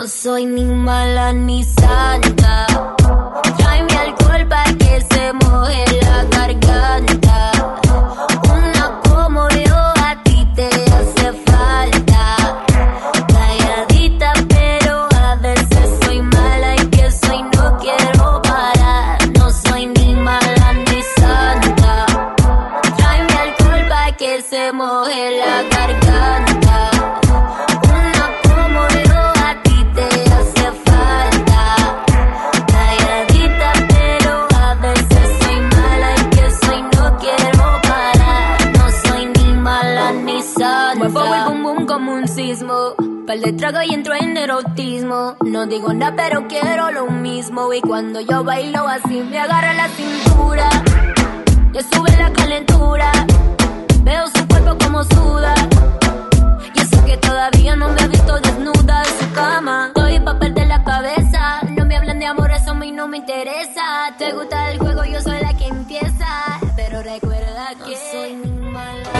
soy ni mala ni santa. Tráeme alcohol pa' que se moje la garganta. Una como yo a ti te hace falta. Calladita pero a veces soy mala y que soy no quiero parar. No soy ni mala ni santa. Tráeme alcohol pa' que se moje la garganta. Muevo el bum bum como un sismo. Par de trago y entro en erotismo. No digo nada pero quiero lo mismo. Y cuando yo bailo así me agarra la cintura. Le sube la calentura. Veo su cuerpo como suda.